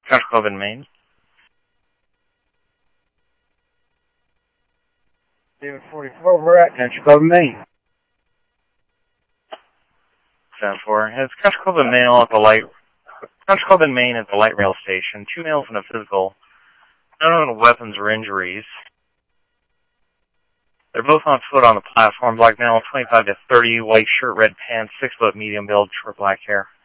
Country Club in Maine. David 44, we're at Country Club in Maine. 7-4. It's Country Club in Maine at the light. Country Club in Maine at the light rail station. 2 males and a physical. No known weapons or injuries. They're both on foot on the platform. Black male, 25 to 30, white shirt, red pants, 6 foot, medium build, short black hair.